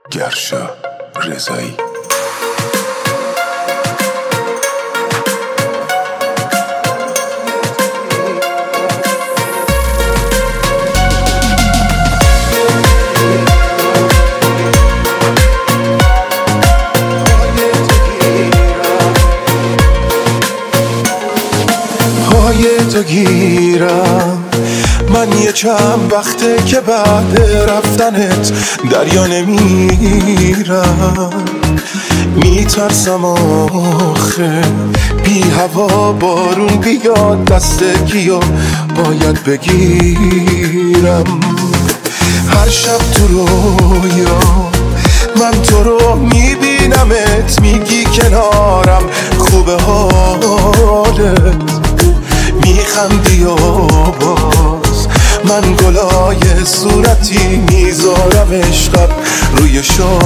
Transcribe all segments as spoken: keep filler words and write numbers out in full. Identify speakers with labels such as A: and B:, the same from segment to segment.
A: گرشا رضایی. پای تو گیرم من یه چند وقته که بعد رفتنت دریا نمیرم، میترسم آخه بی هوا بارون بیاد دست کیو باید بگیرم. هر شب تو رویا من تو رو میبینمت، میگی کنارم خوبه حالت، میخندی و باز من گلای صورتی میذارم عشقت روی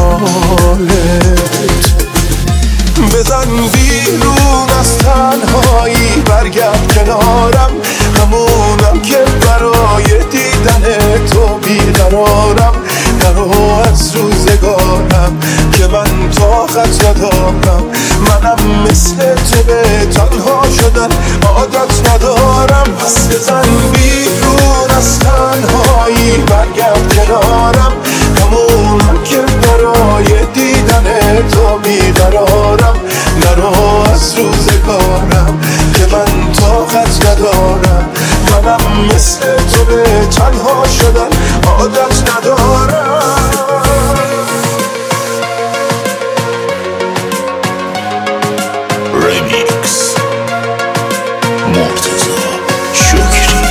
A: شالت. بزن بیرون از تنهایی برگرد کنارم، همونم که برای دیدن تو بیقرارم. نرو از روزگارم که من طاقت ندارم، منم مثل تو به تنها شدن عادت ندارم. پس بزن بیرون از تنهایی برگرد کنارم، همونم که برای دیدن تو بیقرارم. نرو از روزگارم که من طاقت ندارم، منم مثل تو به تنها شدن عادت ندارم.
B: ریمیکس مرتضی شکری.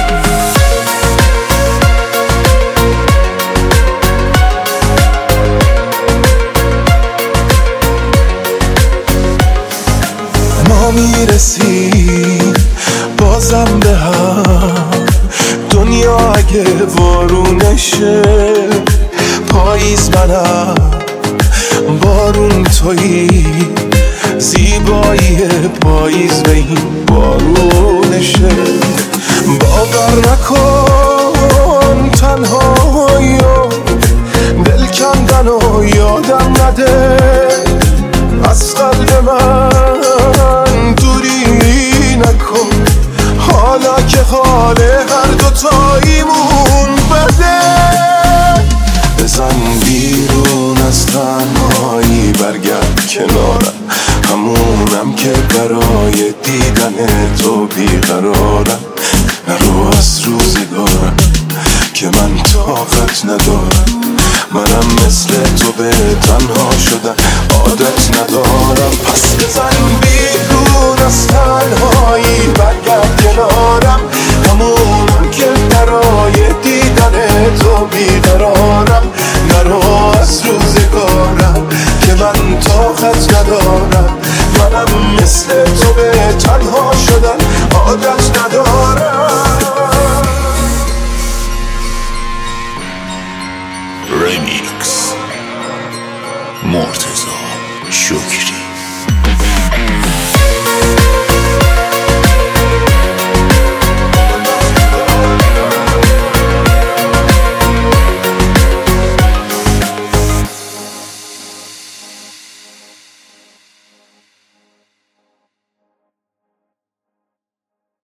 A: ما میرسیم بازم به هم، دنیا اگه وارونشه پاییز منم بارون تویی، زیبایی پاییز به این بارونشه. باور نکن تنهایی و دل کندن و یادم نده از قلب من دوری نکن، حالا که حال هر دوتاییمون بده. بزن بیرون از تنهایی برگرد کنارم، همونم که برای دیدن تو بیقرارم. نرو از روزگارم که من طاقت ندارم، منم مثل تو به تنها شدن عادت ندارم. پس بزن بیرون از تنهایی برگرد کنارم، همونم که برای دیدن تو بیقرارم. نرو از روزگارم که من طاقت ندارم، منم مثل تو به